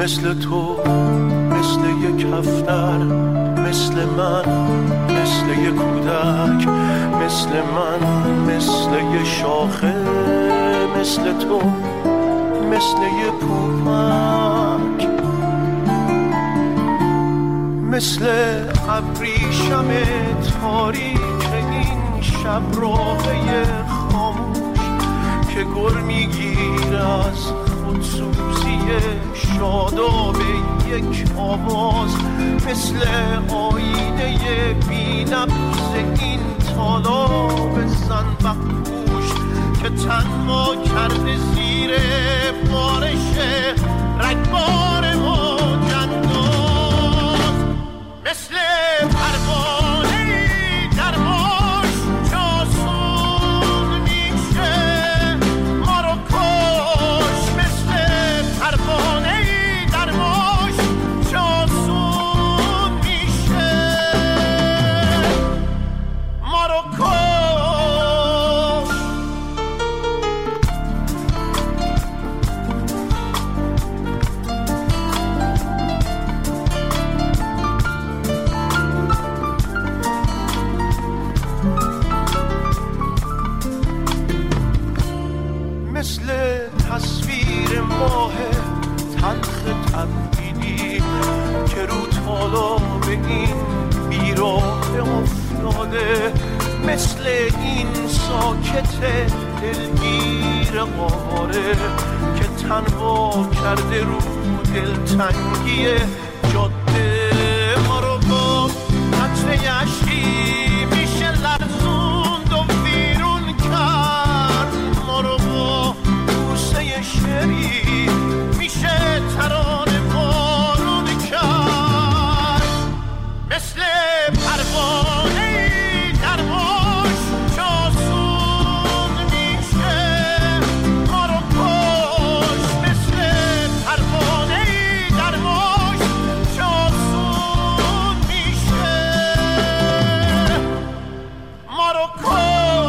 مثل تو، مثل یک هفتر، مثل من، مثل یک کودک، مثل من، مثل یک شاخه، مثل تو، مثل یک پوپک، مثل ابریشم تاریک این شب راهی خاموش که گر میگیر از خودسوزی شاداب یک آواز، مثل آینه بی‌نبض این تالاب زنبقپوش که تنها کرده زیر بارش رگبار موج انداز، مثل پروانه‌ای در موج جاسون میشه ما رو کش، مثل پروانه‌ای در موج جاسون میشه ما رو کش. مثل تصویر ماه تلخ تبدیلی که رو تالاب این بیراه افتاده، مثل این ساکت دلگیر آواره که تنها کرده رو دلتنگی جاده، ما رو با قطره اشکی میشه لرزوند و بیرون کرد، ما رو با بوسه شری میشه ترانه بارون کرد، مثل پروانه‌ای در موج جاسون میشه ما رو کش، مثل پروانه‌ای در موج جاسون میشه ما رو کش.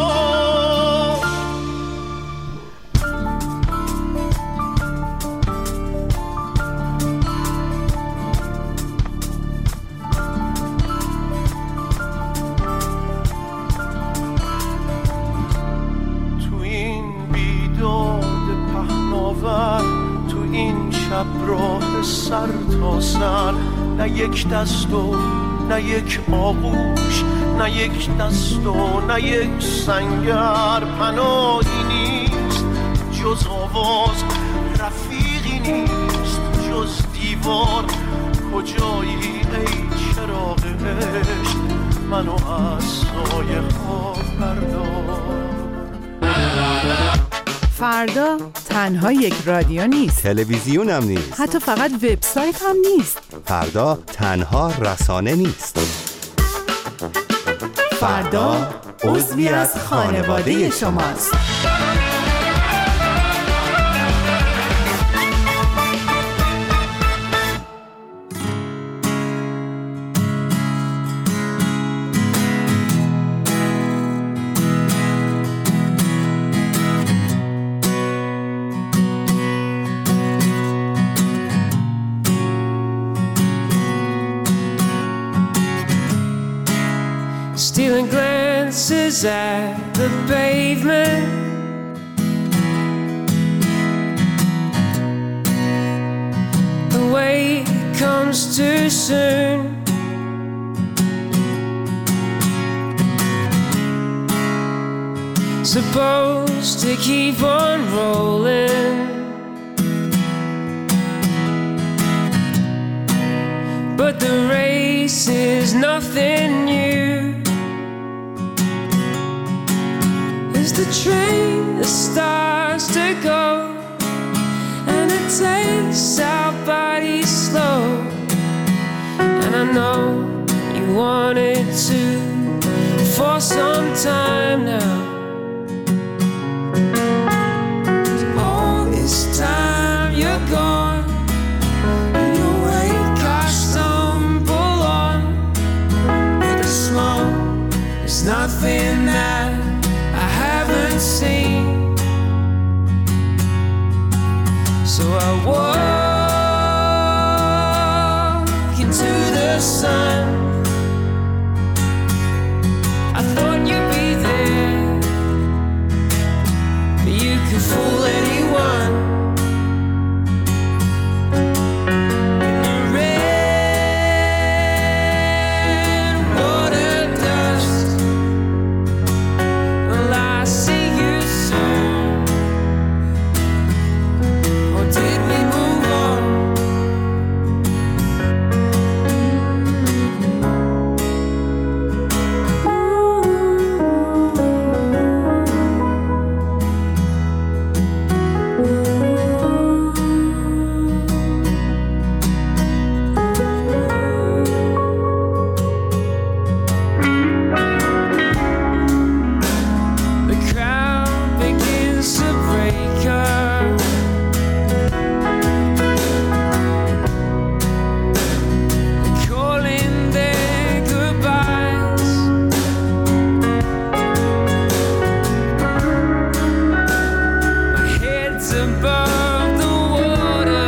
تو این بیداد پهناور، تو این شب راه سر تا سر، نه یک دست و نه یک آغوش، نه یک دست و نه یک سنگر، پناهی نیست جز آواز، رفیقی نیست جز دیوار، کجایی ای چراغ عشق منو از سایه ها بردار. فردا تنها یک رادیو نیست، تلویزیون هم نیست، حتی فقط وبسایت هم نیست. فردا تنها رسانه نیست، فردا عضوی از خانواده شماست. Stealing glances at the pavement, the wait comes too soon. Supposed to keep on rolling, but the race is nothing new. As the train that starts to go, and it takes our bodies slow, and I know you wanted to for some time now. All this time you're gone, in your wake I stumble on, with a smile, there's nothing that I haven't seen. So I walk sun. I thought you'd be there, but you could fool anyone. In the red water dust, will I see you soon? Or did we move on? The crowd begins to break up. Calling their goodbyes. My head's above the water,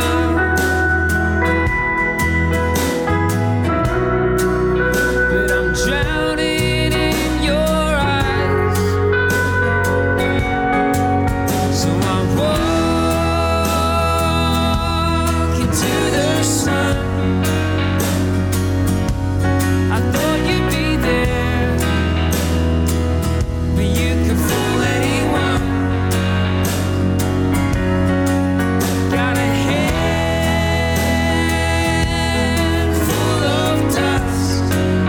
but I'm drowning in your eyes. So I walk into the sun. I thought you'd be there, but you could fool anyone. Got a head full of dust.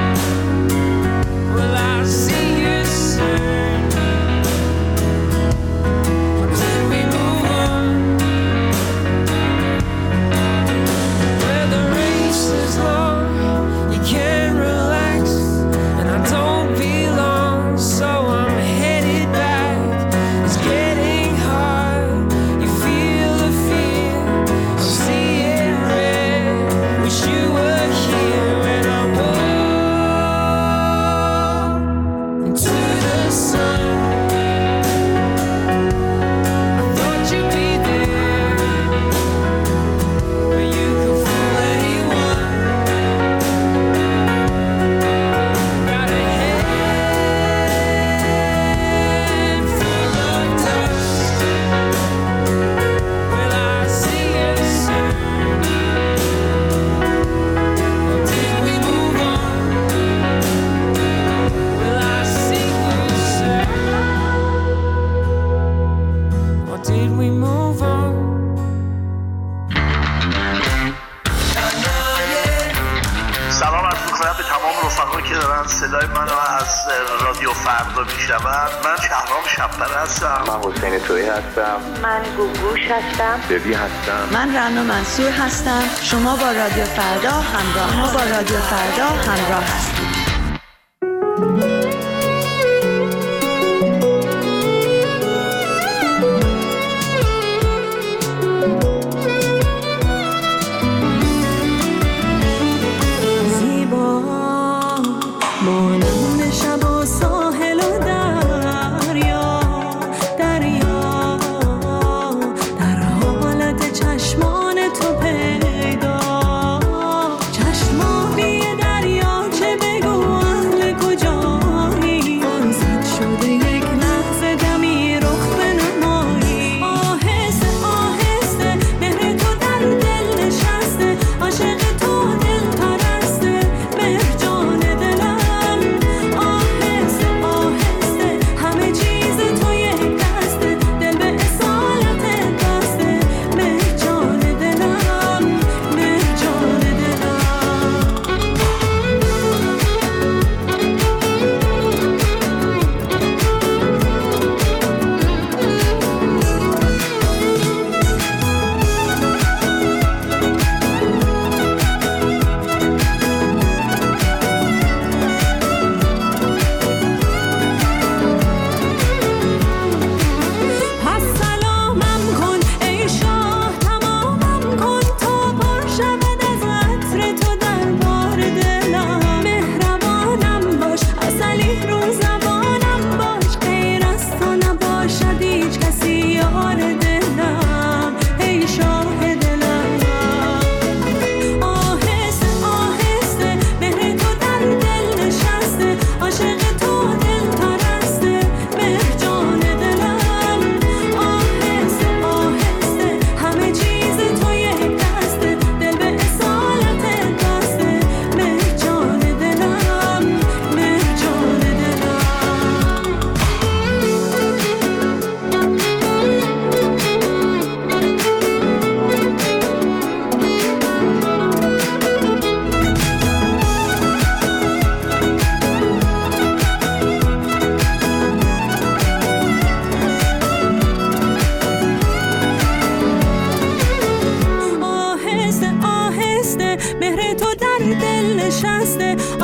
Will I see you soon? Or did we move on? Where the race is long, you can't relax, and I don't belong, so I'm headed back. It's getting hard, you feel the fear, I'm seeing red. Wish you were here when I walk into the sun. I thought you'd be there, but you could fool anyone. Got a head full of dust. Will I see you soon? Or did we move on? Will I see you soon? Or did we move on? سلام عرض می‌کنم به تمام رفقایی که دارن صدای منو از رادیو فردا میشنون. من شهرام شب‌پره هستم. من حسین تویی هستم. من گوگوش هستم. ببی هستم. من رنا منصور هستم. شما با رادیو فردا همراه هستید. زیبا مانند شب و ساحل و دریا در حالت چشمان تو پیدا. چشمانی دریاچه به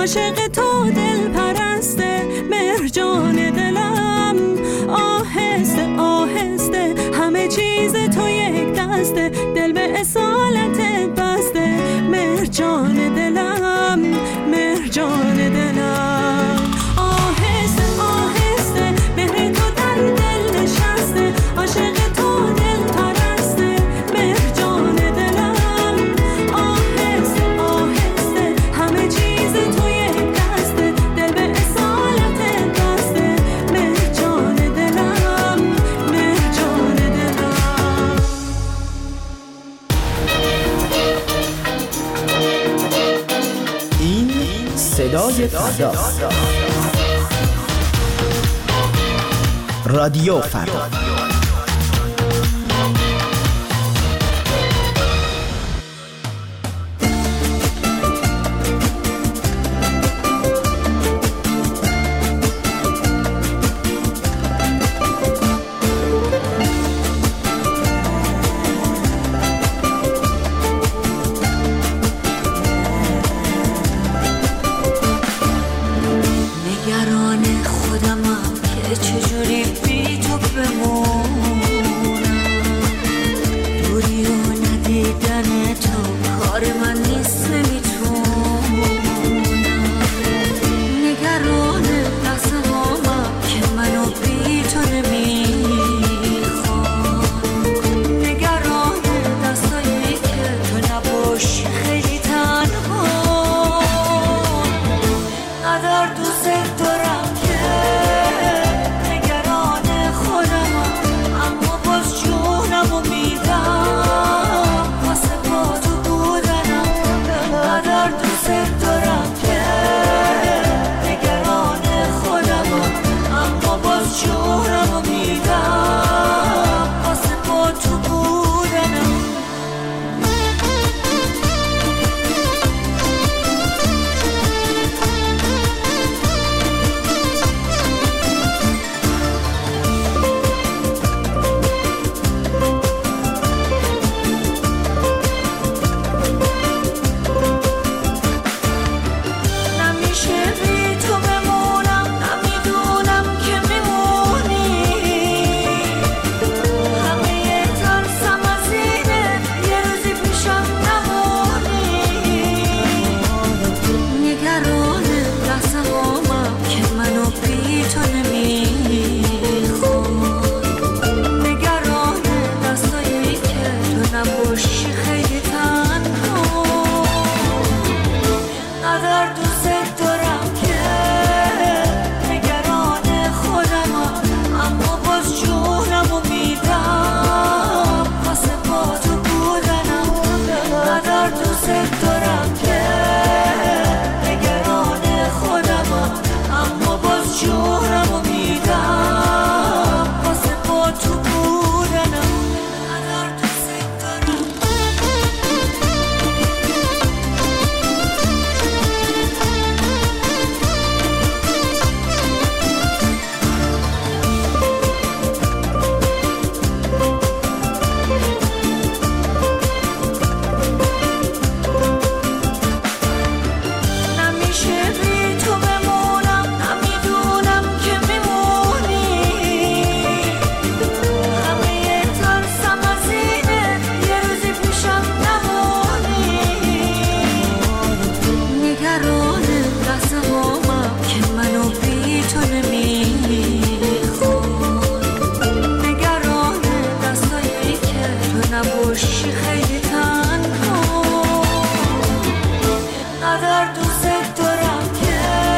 عاشق تو دل پرسته مرجان دلم. آهسته آهسته همه چیز تو یک دسته، دل به اصالتت بسته مرجان دلم، مرجان دلم. آهسته آهسته مهر تو در دل نشسته، عاشق تو دل پرسته مرجان دلم. آهسته آهسته همه چیز تو یک دسته، دل به اصالتت بسته مرجان دلم، مرجان دلم. این صدای فرداست. رادیو فردا. نگران خودمم که چجوری بی تو بمونم، دوری و ندیدن تو کار من نیست نمیتونم. نگران لحظه هامم که منو بی تو نمیخوام، نگران دستایی که تو نباشی خیلی تنها. ندار دوست دارم که نگران خودمم، اما باز جونمو میدم واسه با تو بودنم. ندار دوست دارم که نگران خودمم، اما باز جونمو میدم واسه با تو بودنم. نمیشه بی تو بمونم، نمیدونم که میمونی. همه ترسم از اینه یه روزی پیشم نمونی. نگران لحظه هامم که منو بی تو نمیخوام، نگران دستایی که تو نباشی خیلی تنها. ندار دوست دارم که نگران خودمم، اما باز جونمو میدم واسه با تو بودنم. ندار دوست دارم که نگران خودمم، اما باز جونمو میدم واسه با تو بودنم. ندار دوست دارم. نمیشه بی تو بمونم، نمیدونم که میمونی. همه ترسم از اینه یه روزی پیشم نمونی. نگران لحظه هامم که منو بی تو نمیخوام، نگران دستایی که تو نباشی خیلی تنها. ندار دوست دارم که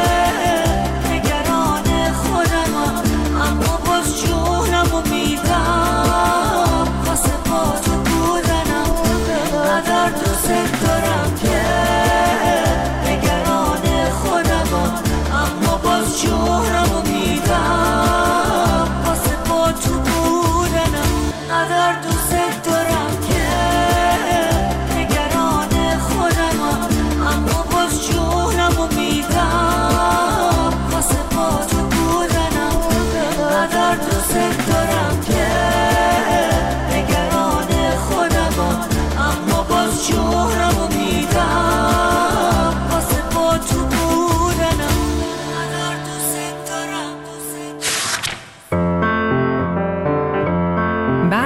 نگران خودمم، اما باز جونمو میدم واسه با تو بودنم. ندار دوست دارم که نگران خودمم، اما باز جونمو میدم واسه با تو بودنم. ندار دوست دارم که نگران خودمم، اما باز جونمو میدم واسه با تو بودنم. ندار دوست دارم که نگران خودمم، اما باز جونمو میدم واسه با تو بودنم.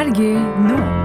برگ نو.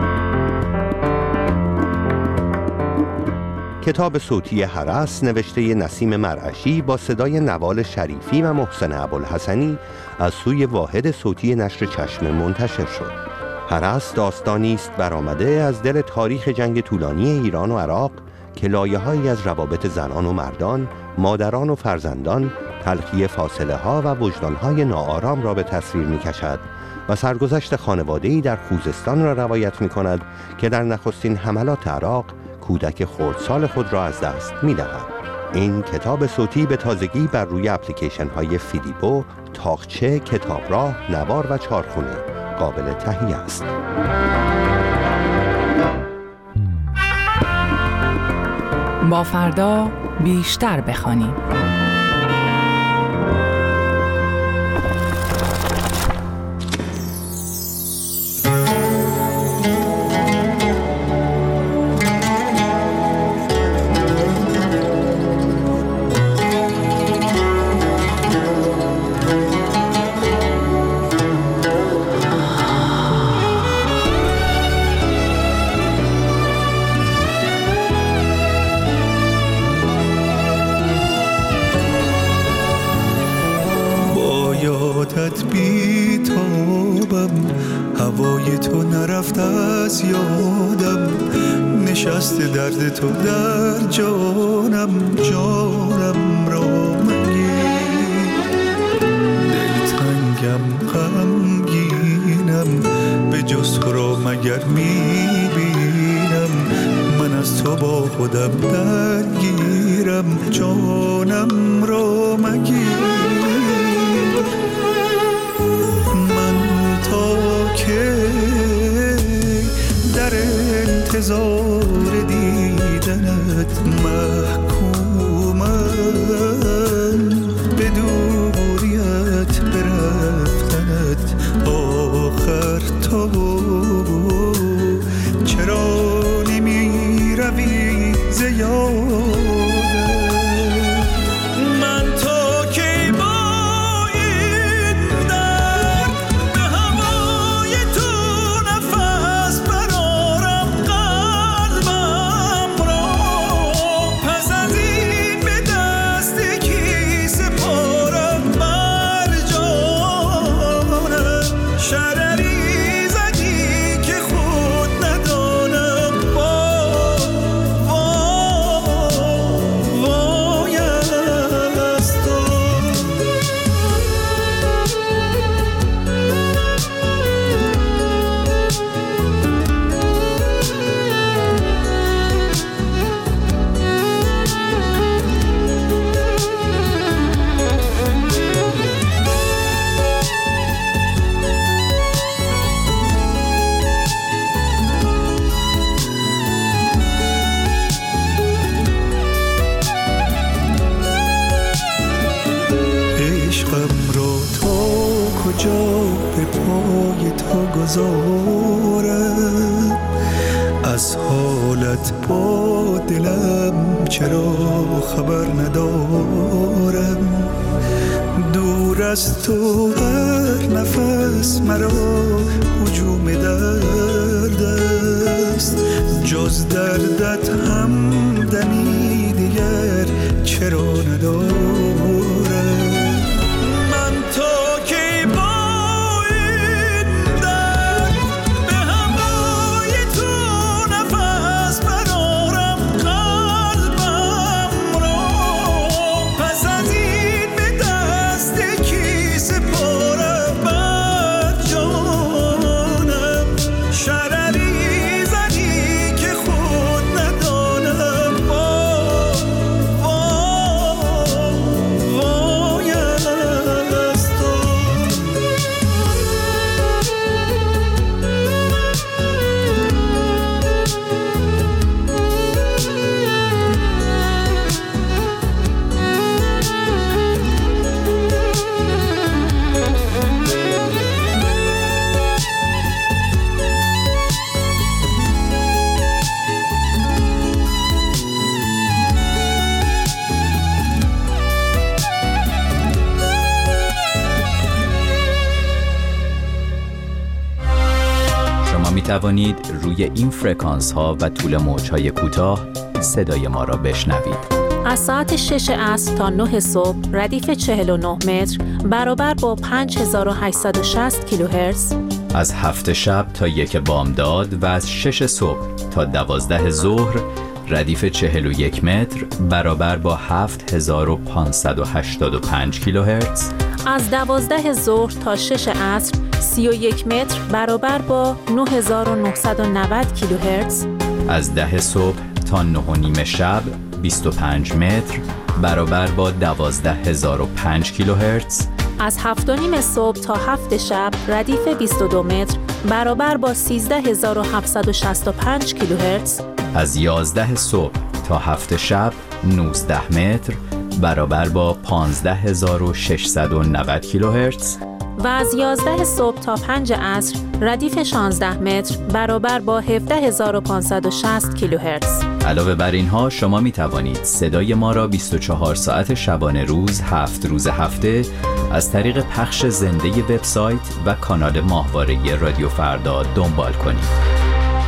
کتاب صوتی هرس نوشته نسیم مرعشی با صدای نوال شریفی و محسن ابوالحسنی از سوی واحد صوتی نشر چشمه منتشر شد. هرس داستانی است برآمده از دل تاریخ جنگ طولانی ایران و عراق که لایه‌هایی از روابط زنان و مردان، مادران و فرزندان، تلخی فاصله ها و وجدانهای ناآرام را به تصویر می کشد و سرگذشت خانواده‌ای در خوزستان را روایت می کند که در نخستین حملات عراق کودک خردسال خود را از دست می دهد. این کتاب صوتی به تازگی بر روی اپلیکیشن های فیلیبو، تاقچه، کتابراه، نوار و چارخونه قابل تهیه است. با فردا بیشتر بخوانیم. هوای تو نرفت از یادم، نشست درد تو در جانم، جانم را مگیر. دلتنگم غمگینم، به جز تو را مگر میبینم. من از تو با خودم درگیرم، جانم را مگیر. که در انتظار دیدنت محکومم، به دوریت برفتنت آخر تو چرا نمی روی ز یادم. از حالت با دلم چرا خبر ندارم. دور از تو هر نفس مرا هجوم درد است، جز دردت هم دمی دیگر چرا ندارم. شما می توانید روی این فرکانس ها و طول موج های کوتاه صدای ما را بشنوید. از ساعت 6 عصر تا 9 صبح ردیف 49 متر برابر با 5860 کیلوهرتز. از 7 شب تا 1 بامداد و از 6 صبح تا 12 ظهر ردیف 41 متر برابر با 7585 کیلوهرتز. از 12 ظهر تا 6 عصر 31 متر برابر با 9990 کیلوهرتز. از 10 صبح تا 9:30 شب 25 متر برابر با 12005 کیلوهرتز. از 7:30 صبح تا 7 شب ردیف 22 متر برابر با 13765 کیلوهرتز. از 11 صبح تا 7 شب 19 متر برابر با 15690 کیلوهرتز. و از 11 صبح تا 5 عصر ردیف 16 متر برابر با 17560 کیلوهرتز. علاوه بر اینها شما می توانید صدای ما را 24 ساعت شبانه روز 7 روز هفته از طریق پخش زنده وبسایت و کانال ماهواره رادیو فردا دنبال کنید.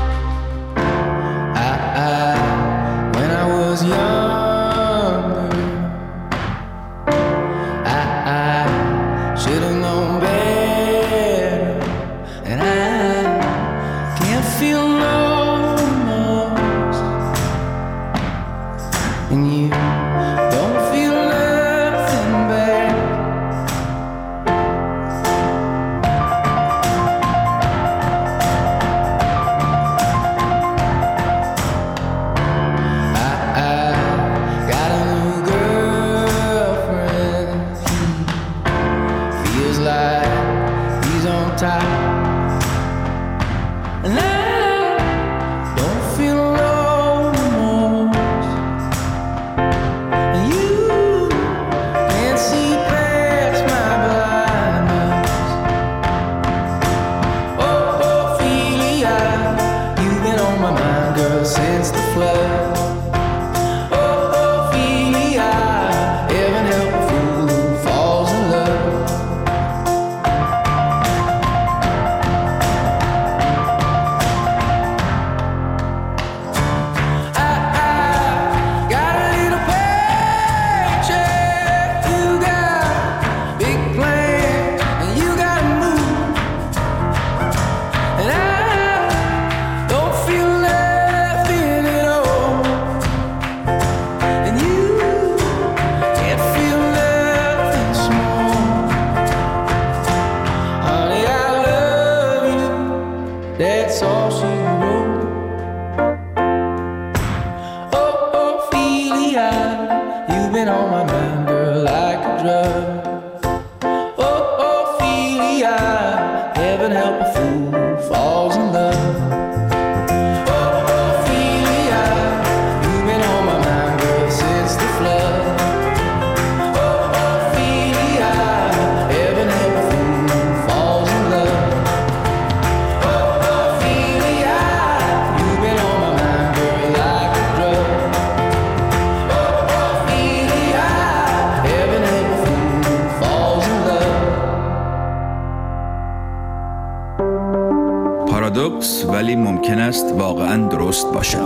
پارادوکس ولی ممکن است واقعاً درست باشد.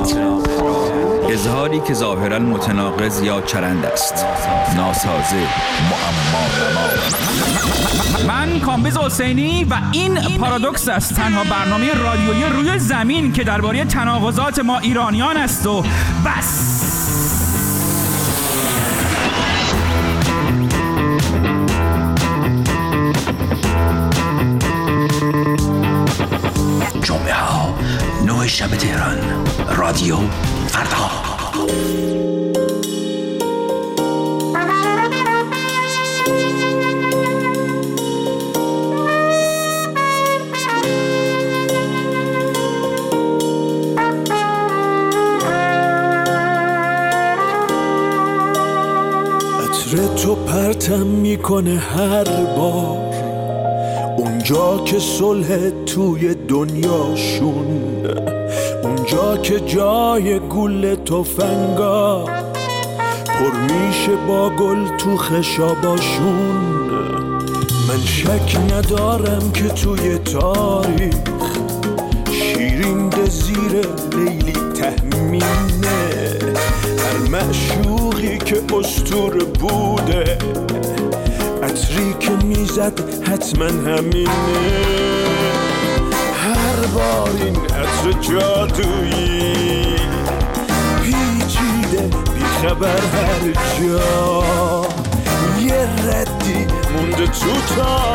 اظهاری که ظاهراً متناقض یا چرند است. ناسازه، معما. من کامبیز حسینی و این پارادوکس است، تنها برنامه رادیویی روی زمین که درباره تناقضات ما ایرانیان است و بس. جمعه ها 9 شب تهران، رادیو فردا. عطر تو پرتم میکنه هر بار اونجا که صلح توی دنیاشون، اونجا که جای گل تفنگا پر میشه با گل تو خشاباشون. من شک ندارم که توی تاریخ اسطوره بوده، عطری که میزد حتما همینه. هر بار این عطر جادویی پیچیده بیخبر هر جا، یه ردی مونده تو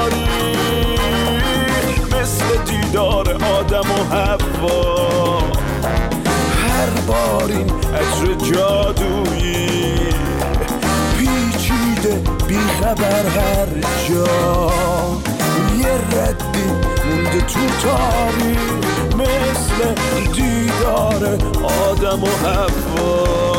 تاریخ، مثل دیدار آدم و حوا. هر بار این عطر جادویی پیچیده بیخبر هر جا، یه ردی مونده تو تاریخ، مثل دیدار آدم و حوا.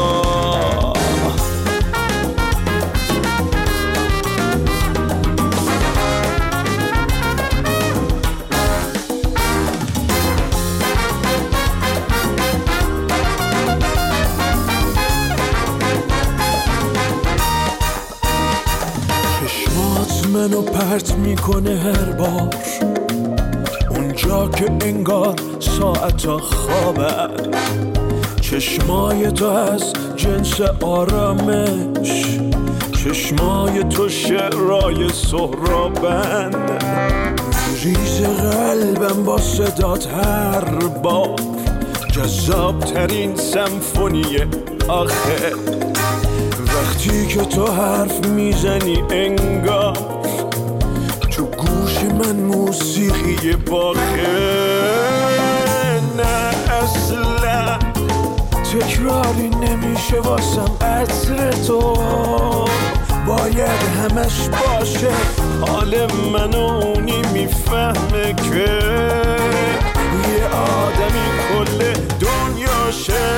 منو پرت میکنه هر بار اونجا که انگار ساعتا خوابه. چشمای تو از جنس آرامش، چشمای تو شعرهای سهرابن. ریز قلبم با صدات هر بار جذاب ترین سمفونی آخه. وقتی که تو حرف میزنی انگار تو گوش من موسیقی باخه. نه اصلا تکراری نمیشه واسم عطر تو، باید همش باشه حال من و اونی میفهمه که یه آدمی کل دنیاشه.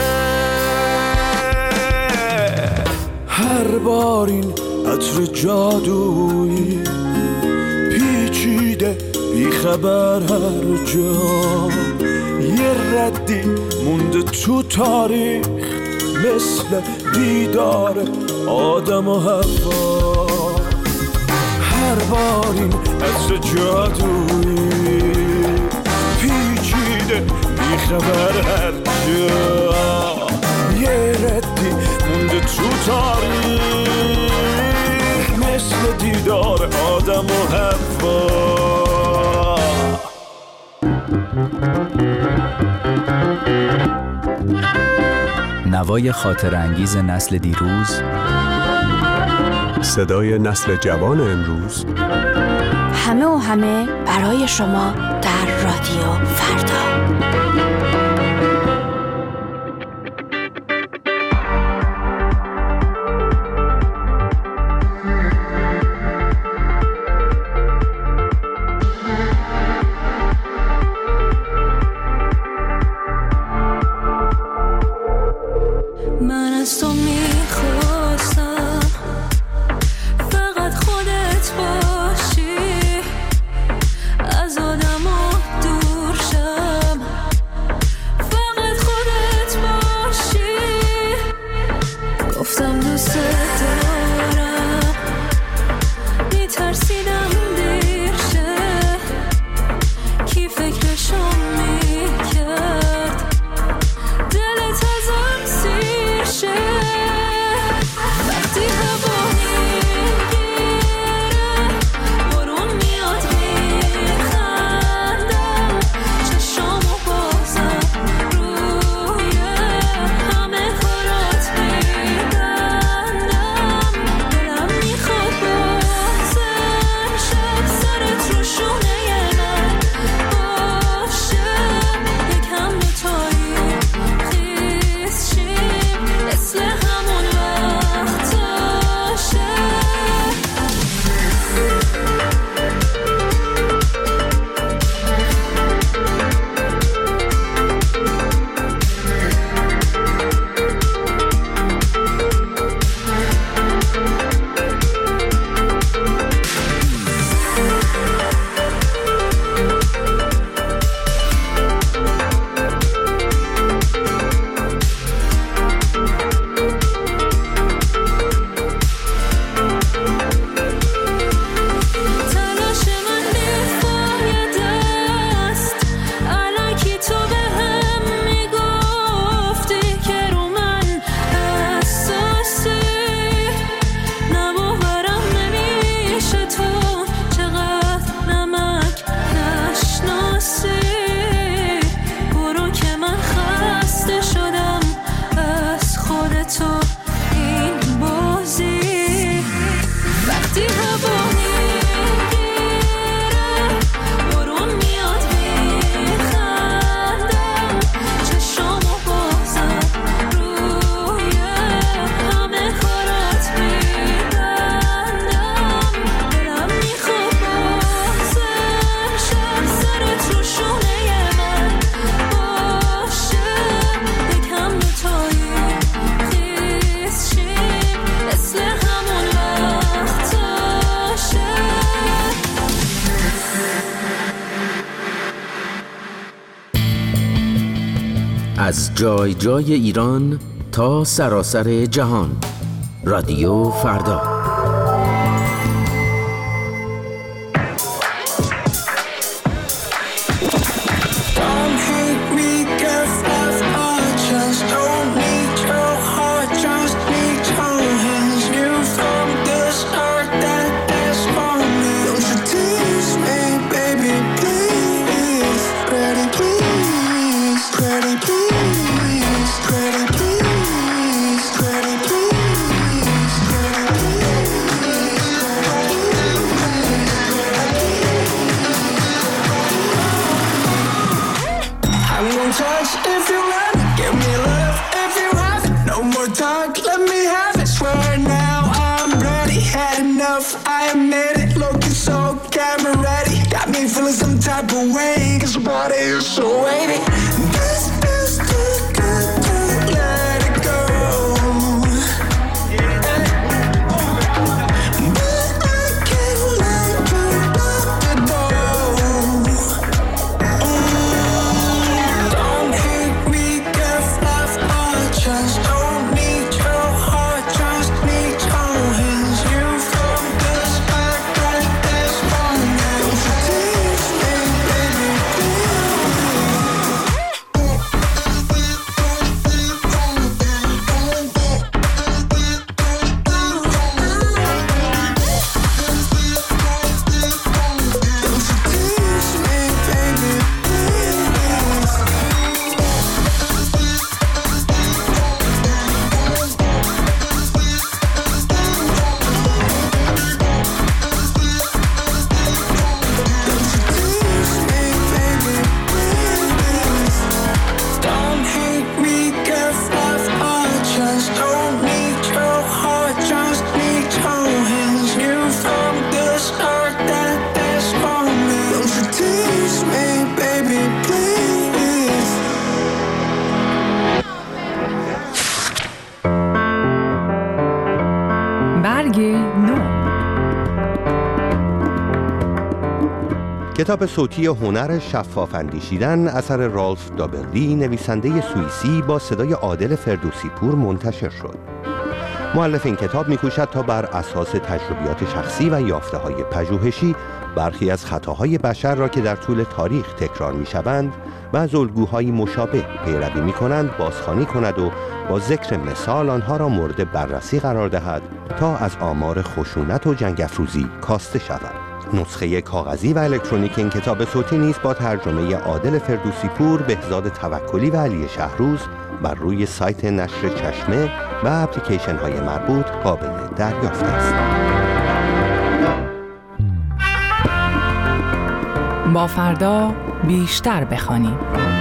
هر بار این عطر جادویی پیچیده بیخبر هر جا، یه ردی مونده تو تاریخ، مثل دیدار آدم و حوا. هر بار این عطر جادویی پیچیده بیخبر هر جا، یه ردی مونده تو تاریخ، مثل دیدار آدم و حوا. نوای خاطر انگیز نسل دیروز، صدای نسل جوان امروز، همه و همه برای شما در رادیو فردا. من از تو میخواستم فقط خودت باشی، از آدم و از جای جای ایران تا سراسر جهان. رادیو فردا. کتاب صوتی هنر شفاف اندیشیدن اثر رالف دابرلی نویسنده سوئیسی با صدای عادل فردوسی پور منتشر شد. مؤلف این کتاب می‌کوشد تا بر اساس تجربیات شخصی و یافته‌های پژوهشی برخی از خطاهای بشر را که در طول تاریخ تکرار می‌شوند و از الگوهای مشابه پیروی می‌کنند بازخوانی کند و با ذکر مثال آنها را مورد بررسی قرار دهد تا از آمار خشونت و جنگ افروزی کاسته شود. نسخه کاغذی و الکترونیک این کتاب صوتی نیز با ترجمه عادل فردوسی پور، بهزاد توکلی و علی شهروز بر روی سایت نشر چشمه و اپلیکیشن های مربوط قابل دریافت است. با فردا بیشتر بخوانیم.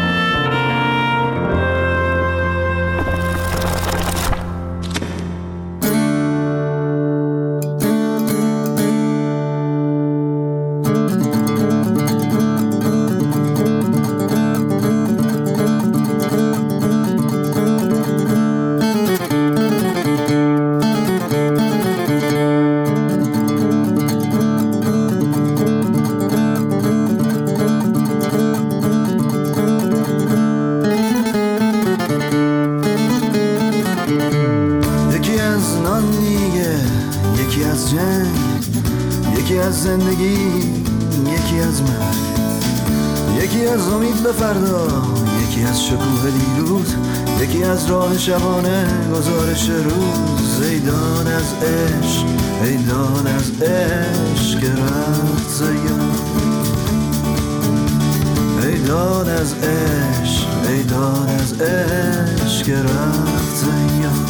یکی از زندگی، یکی از مرگ، یکی از امید به فردا، یکی از شکوه دیروز، یکی از راه شبانه گزارش روز. ایدان از عشق، ایدان از عشق رفت زیان، ایدان از عشق، ایدان از عشق رفت زیان.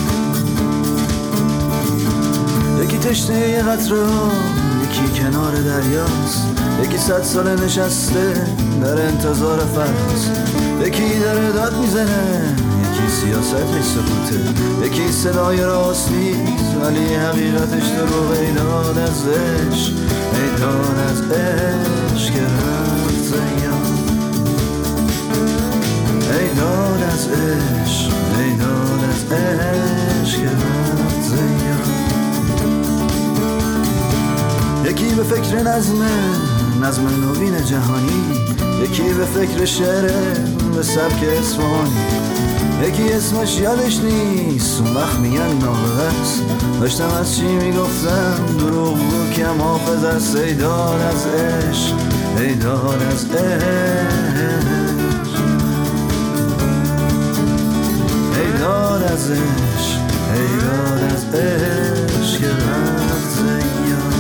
یکی تشنه یه قطره ها، یکی کنار دریاست، یکی 100 ساله نشسته در انتظار فصل، یکی داره داد میزنه، یکی سیاست سکوته، یکی صدای راست نیست ولی حقیقتش دروغ. ایدان از عشق، ایدان از عشق رفت زیان، ایدان از عشق، ایدان از عشق رفت زیان. یکی به فکر نظم نوین جهانی، یکی به فکر شعر به سبک اصفهانی، یکی اسمش یادش نیست، اون وقت میگن نابغه‌ست. داشتم از چی میگفتم دروغ بود کم حافظ است. ای دار از عشق، ای دار از عشق، ای دار از عشق، ای دار از عشق که رفت زیان.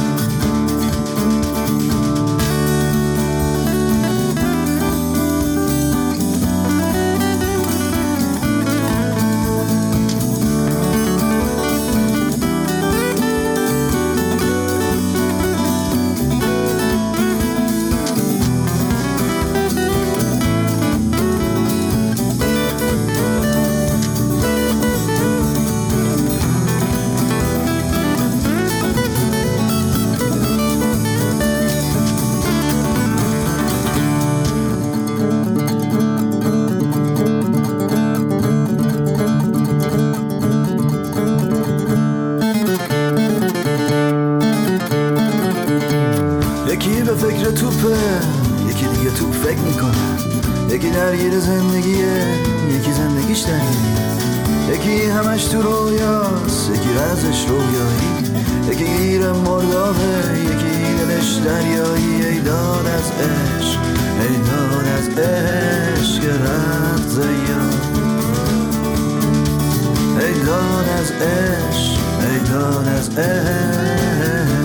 یکی به فکر توپه، یکی دیگه توپ فکر میکنه. یکی درگیر زندگیه، یکی زندگیش درگیره. یکی همش تو رویاست، یکی رازش رویایی. یکی گیر مردابه، یکی دلش دریایی. ای دار از عشق، ای دار از عشق که رفت زیان. ای دار از عشق، ای دار از عشق.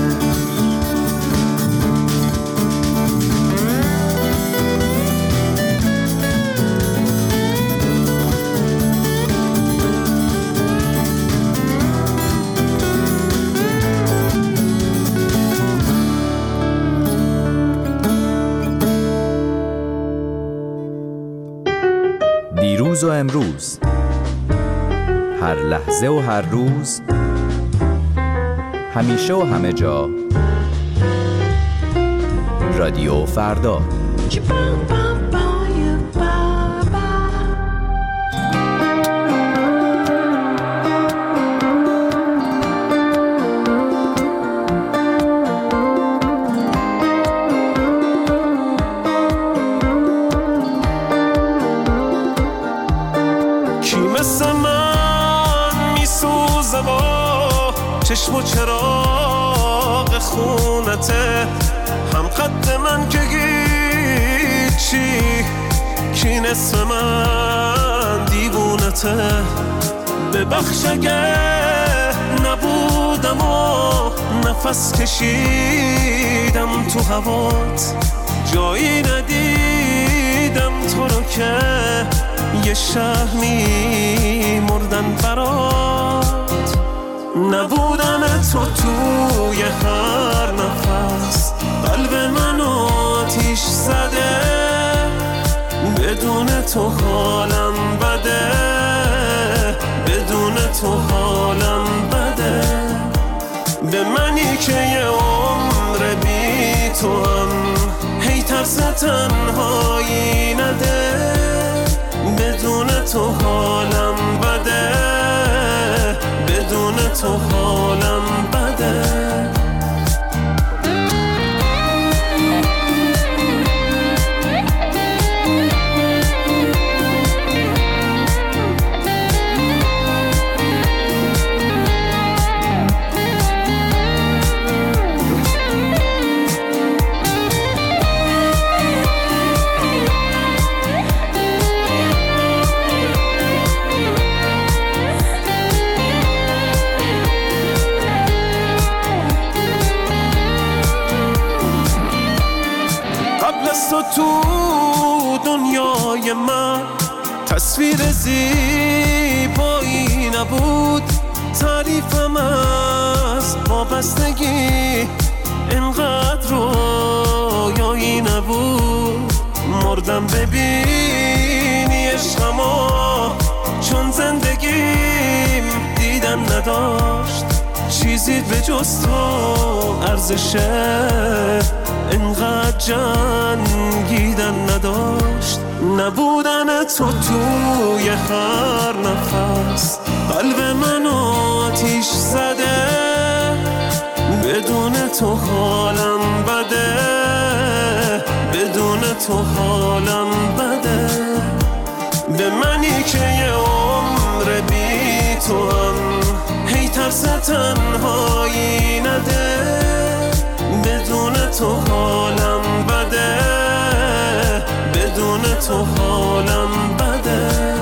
دیروز و امروز، هر لحظه و هر روز، همیشه و همه جا، رادیو فردا. چشم و چراغ خونته، هم قد من که هیچی، کی نصف من دیوونته. ببخش اگه نبودم و نفس کشیدم تو هوات، جایی ندیدم تو رو که یه شهر می‌مردن برات. نبودن تو توی هر نفس قلب منو آتیش زده. بدون تو حالم بده، بدون تو حالم بده. به منی که یه عمر بی تو هم هی ترس تنهایی نده. بدون تو حالم بده، بدون تو حالم بده. تو دنیای من تصویر زیبایی نبود. تعریفم از وابستگی اینقدر رویایی نبود. مردم ببینی عشقمو، چون زندگیم دیدن نداشت. چیزی به جز تو ارزشه اینقدر جنگیدن نداشت. نبودن تو توی هر نفس قلب من آتیش زده. بدون تو حالم بده، بدون تو حالم بده. به منی که یه تنهایی نده، بدون تو حالم بده، بدون تو حالم بده.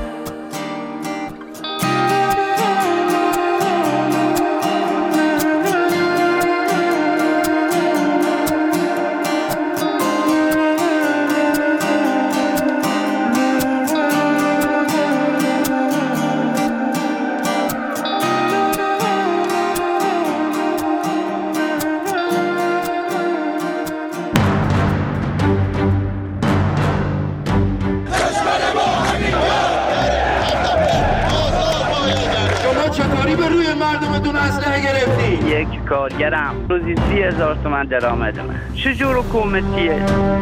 یک کارگرم روزی 30,000 تومان درآمد من. چجور حکومتیه؟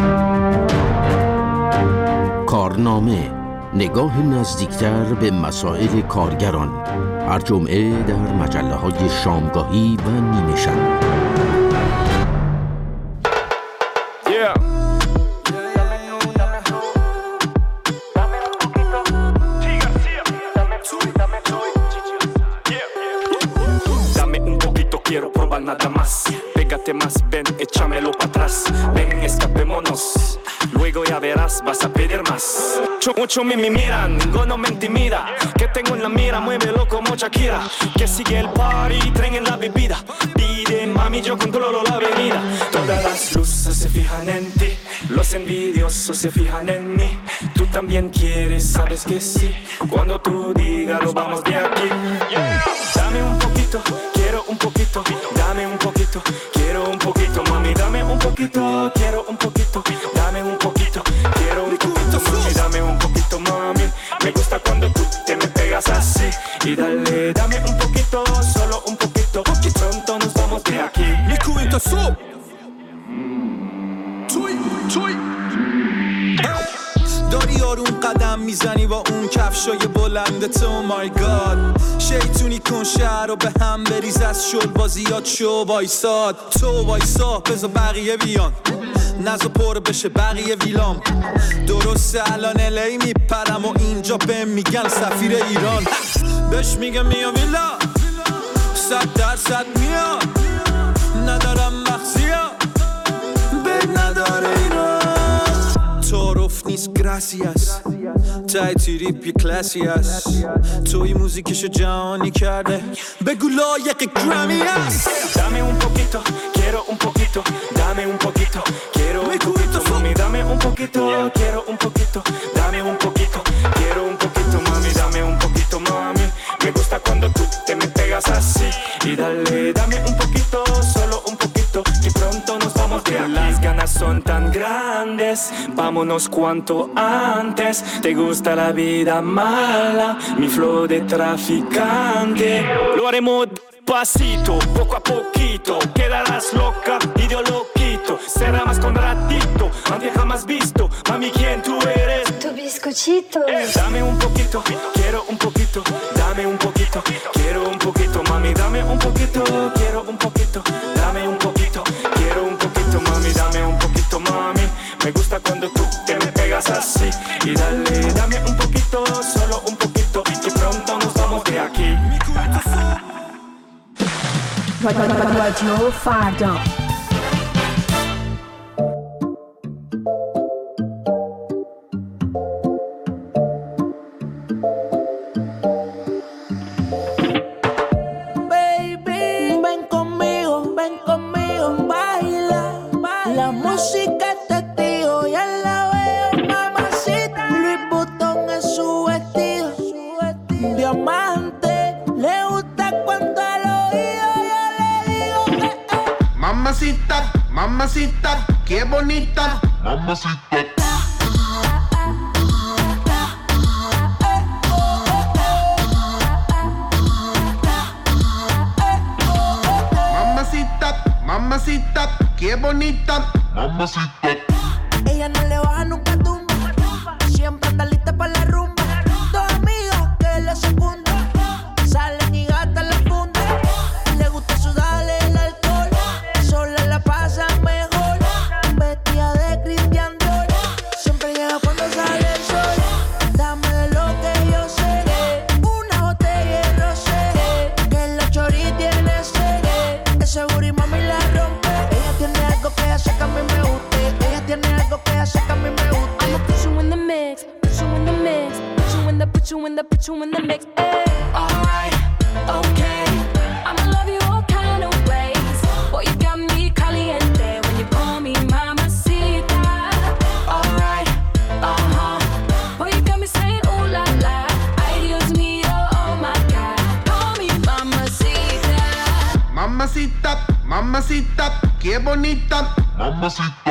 کارنامه، نگاه نزدیکتر به مسائل کارگران، هر جمعه در مجله‌های شامگاهی و نیمه شب. Nada más, pégate más, ven, échamelo para atrás. Ven, escapémonos, luego ya verás, vas a pedir más. Mucho me miran, ninguno me intimida. Que tengo en la mira, muévelo como Shakira. Que sigue el party, tren en la bebida. Pide, mami, yo controlo la avenida. Todas las luces se fijan en ti, los envidiosos se fijan en mí. Tú también quieres, sabes que sí. Cuando tú digas, lo vamos de aquí. Dame un poquito, quiero un poquito. Dame un poquito, quiero un poquito, mami, dame un poquito, quiero un poquito, dame un poquito, quiero un poquito, mami, dame un poquito, mami. Me gusta cuando tú te me pegas así. Y dale, dame un poquito, solo un poquito, y pronto nos vamos de aquí. Mi cubito sub. Chuy. داری آروم قدم میزنی با اون کفشای بلندت. او مای گاد شیطونی کن شهر رو به هم بریز، از شل بازیات شو وایساد. تو وایسا بذار بقیه بیان، نزا پر بشه بقیه ویلام. درسته الان الی میپرم و اینجا بهم میگن سفیر ایران. بهش میگه میا ویلا 100% میاد، ندارم مخزیا بد نداره ایران. تعارف نیست گراسیاس، تای تریپ یه کلاسی هست. توی موزیکشو جهانی کرده، بگو لایق گرامی هست. Dame un poquito, quiero un poquito. Dame un poquito, quiero un poquito. Mami, dame un poquito, quiero un poquito. Dame un poquito, quiero un poquito. Mami, dame un poquito, mami. Me gusta cuando tú te me pegas así. Y dale, dame un poquito, solo un poquito. Y pronto nos vamos de aquí. Las ganas son tan grandes, vámonos cuanto antes. Te gusta la vida mala, mi flow de traficante. Lo haremos pasito, poco a poquito. Quedarás loca y yo lo quito. Será más con ratito, antes jamás visto. Mami, ¿quién tú eres? Tu bizcochito. Dame un poquito, quiero un poquito. Dame un poquito, quiero un poquito. Mami, dame un poquito, quiero un poquito. Dame un poquito, quiero un poquito. Mami, dame un poquito, mami. Me gusta cuando tú te me pegas así. Y dale, dame un poquito, solo un poquito. Y pronto nos vamos de aquí. رادیو فردا. Mamacita, qué bonita. Mamacita. Mamacita, mamacita, qué bonita. Mamacita. Ella no le baja nunca tumba, siempre anda lista para la rumba. Dos amigas que la secundan, salen y gastan la funda. Le gusta sudarle el alcohol, sola la pasan mejor. Vestida de Christian Dior, siempre llega cuando sale el sol. Dame de lo que yo sé, una botella de rosé, que la chorita put you in the mix. Alright, okay. I'ma love you all kind of ways. Boy, you got me caliente when you call me mamacita. Alright, boy, you got me saying ooh la la. Ay, Dios mío, oh my God. Call me mamacita. Mamacita, mamacita, qué bonita. Mamacita.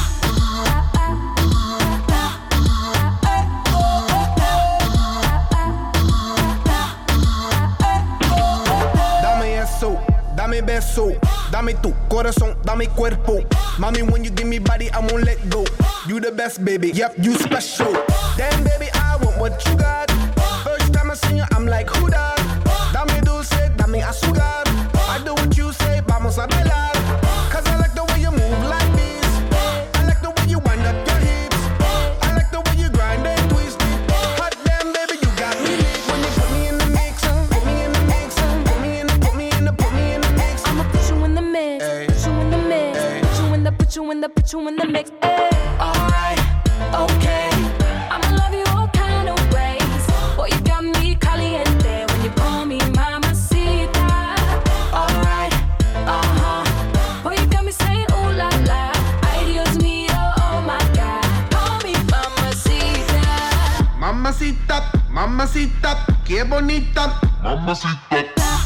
Dame beso, dame tu corazón, dame cuerpo. Mommy, when you give me body, I won't let go. You the best, baby, yep, you special. Damn, baby, I want what you got. First time I see you, I'm like, who that? Dame dulce, dame azúcar. I do what you say, vamos a bailar. Cause I like the way you move like this. I like the way you wind up your hips. I like the way you grind and twist it. Hot damn, baby, you got me lit. When you put me in the mix, put me in the mix, put me in the, put me in the, put me in the mix. I'ma put you in the mix, put you in the mix, put you in the mix. Alright, okay. I'ma love you all kind of ways. Boy, you got me caliente when you call me mamacita. Alright, boy, you got me saying ooh la la. Ay, Dios mío, oh my God. Call me mamacita. Mamacita, mamacita, qué bonita. Mamacita.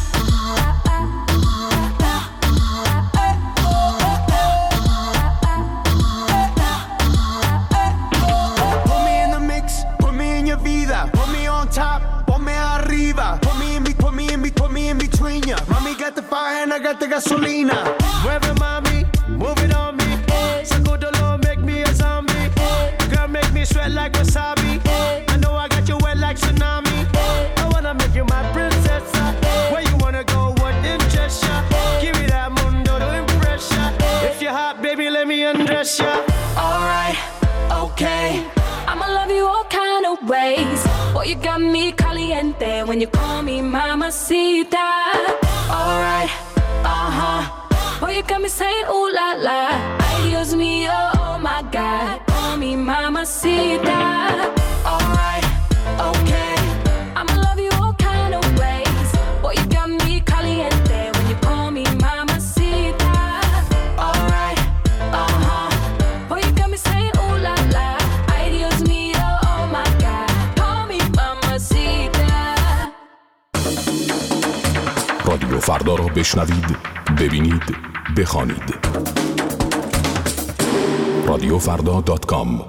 Put me on top, ponme arriba. Put me in between ya. Mommy got the fire and I got the gasolina. Mueve mami, move it on me. Sacudo lo, make me a zombie. Girl, make me sweat like wasabi. I know I got you wet like tsunami. I wanna make you my princess. Where you wanna go, what interest ya? Give me that mundo to impress ya. If you're hot, baby, let me undress ya. Alright, okay. I'ma love you all kind of ways. Boy, you got me caliente when you call me mamacita. Alright, boy, you got me saying ooh la la. Ay, Dios mío, oh my God. Call me mamacita. Alright, okay. I'ma love you all kind of ways. Boy, you got me caliente when you call me mamacita. Alright, boy, you got me saying ooh la la. رادیو فردا را بشنوید، ببینید، بخوانید. رادیوفردا.com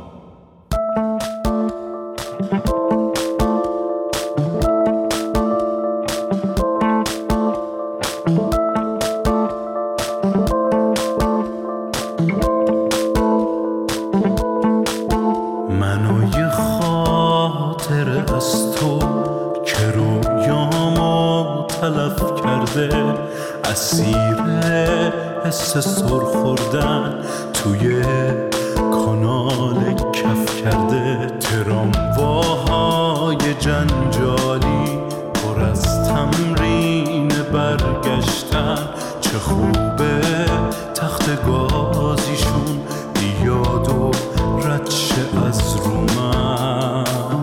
اسیر حس سر خوردن توی کانال کف کرده. ترامواهای جنجالی پر از تمرین برگشتن. چه خوبه تخت گازیشون بیاد و رد شه از رو من.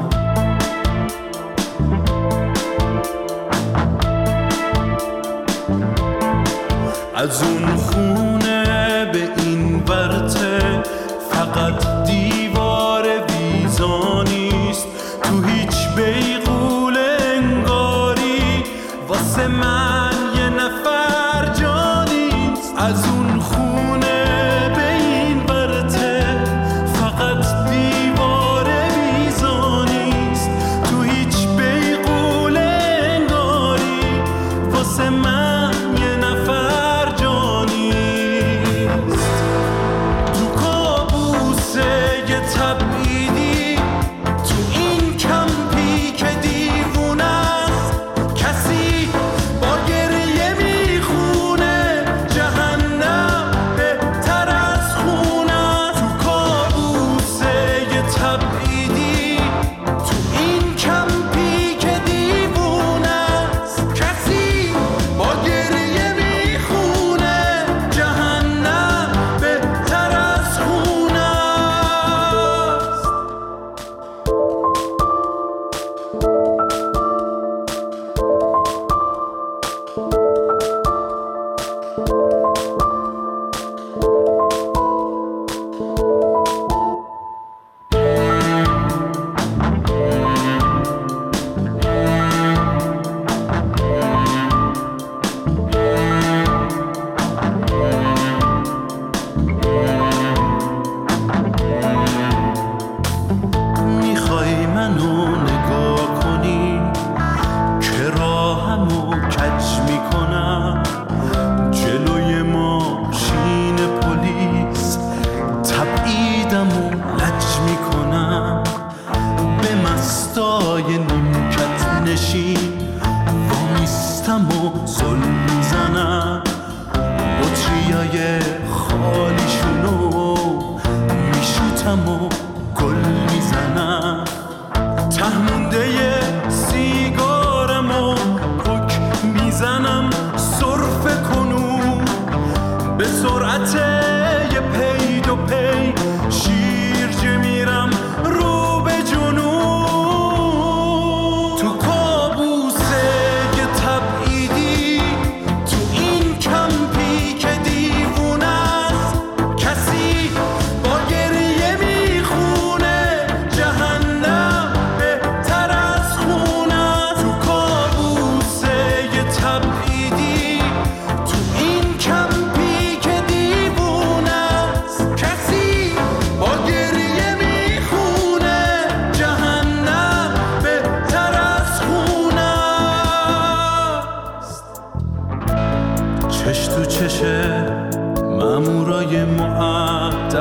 از اون خونه به این ورته فقط دیوار ویزا نیست. تو هیچ بیغول انگاری واسه من یه نفر جا نیست. از اون خونه به این ورته فقط دیوار ویزا نیست. تو هیچ بیغول انگاری واسه من یه نفر تبعیدی. تو این کمپی که دیوونه است کسی با گریه میخونه. جهنم بهتر از خونه است. تو کابوسه تبعیدی. تو این کمپی که دیوونه است کسی با گریه میخونه. جهنم بهتر از خونه.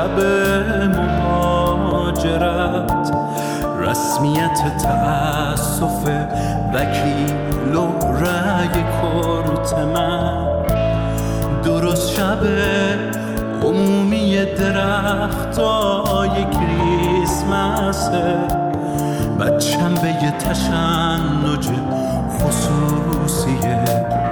شب مهاجرت، رسمیت تأسف وکیل و رأی کرت من، درست شب عمومی درختای کریسمسه، بچم به یه تشنج خصوصیه.